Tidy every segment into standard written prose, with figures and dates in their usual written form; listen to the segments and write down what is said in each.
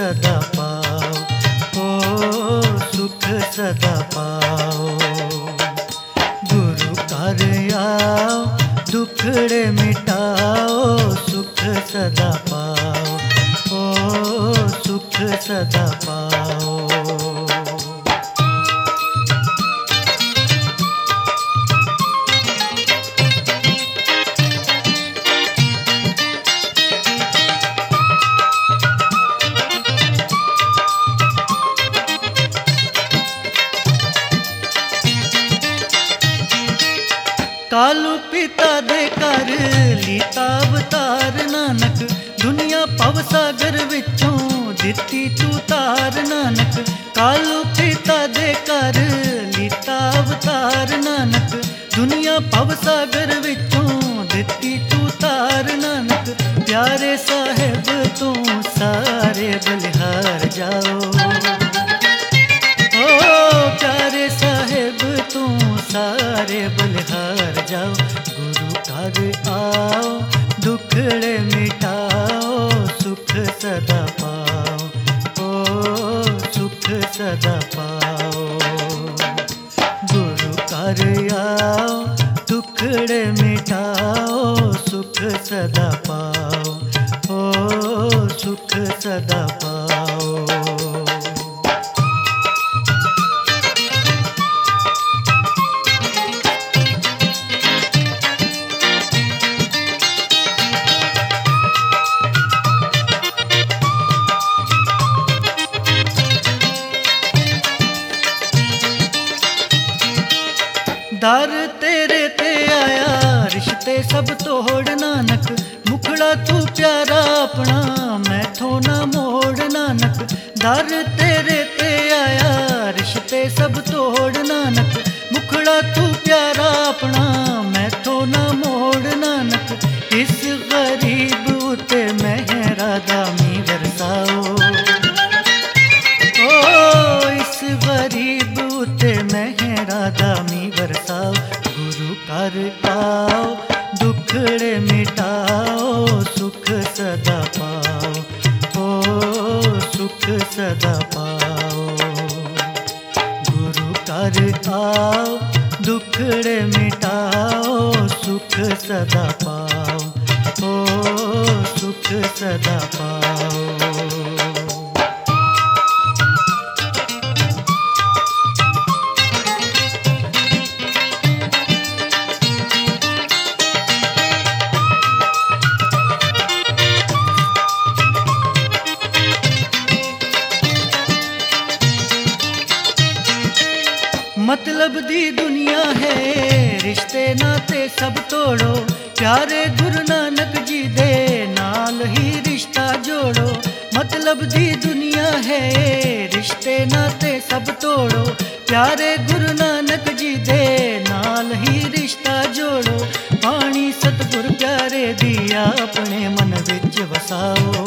सदा पाओ, ओ सुख सदा पाओ। गुरु घर आओ, दुखड़े मिटाओ, सुख सदा पाओ, ओ सुख सदा पाओ। कालू पिता दे कर लीता अवतार नानक, दुनिया भव सागर विचों दिती तू तार नानक। कालू पिता दे कर लीता अवतार नानक, दुनिया भव सागर विचों दिती तू तार नानक। प्यारे साहिब तू सारे बलिहार जाओ, ओ प्यारे साहिब तू सारे बलिहार जाओ। गुरु घर आओ, दुखड़े मिटाओ, सुख सदा पाओ, ओ सुख सदा पाओ। गुरु घर आओ, दुखड़े मिटाओ, सुख सदा पाओ, ओ सुख सदा पाओ। दर तेरे ते आया रिश्ते सब तोड़ नानक, मुखड़ा तू प्यारा अपना मैथों ना मोड़ नानक। दर तेरे ते आया रिश्ते सब तोड़ नानक, मुखड़ा तू प्यारा अपना मैथों ना मोड़ नानक। इस गरीब उते मेहरा दामी बरसाओ, ओ इस गरीब उते मेहरा दामी बरसाओ। गुरु घर आओ, दुखड़े मिटाओ, सुख सदा पाओ, ओ सुख सदा पाओ। गुरु घर आओ, दुखड़े मिटाओ, सुख सदा पाओ, ओ सुख सदा पाओ। मतलब दी दुनिया है, रिश्ते नाते सब तोड़ो, प्यारे गुरु नानक जी दे नाल ही रिश्ता जोड़ो। मतलब दी दुनिया है, रिश्ते नाते सब तोड़ो, प्यारे गुरु नानक जी दे नाल ही रिश्ता जोड़ो। पानी सतगुर प्यारे दिया अपने मन विच वसाओ,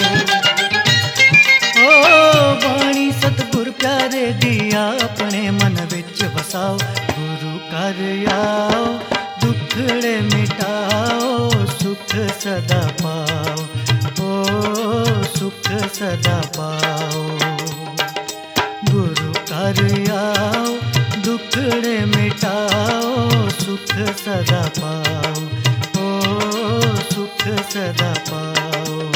ओ बाणी सतगुर प्यारे दिया अपने मन विच वसाओ। गुरु घर आओ, दुखड़े मिटाओ, सुख सदा पाओ, ओ सुख सदा पाओ। गुरु घर आओ, दुखड़े मिटाओ, सुख सदा पाओ, ओ सुख सदा पाओ।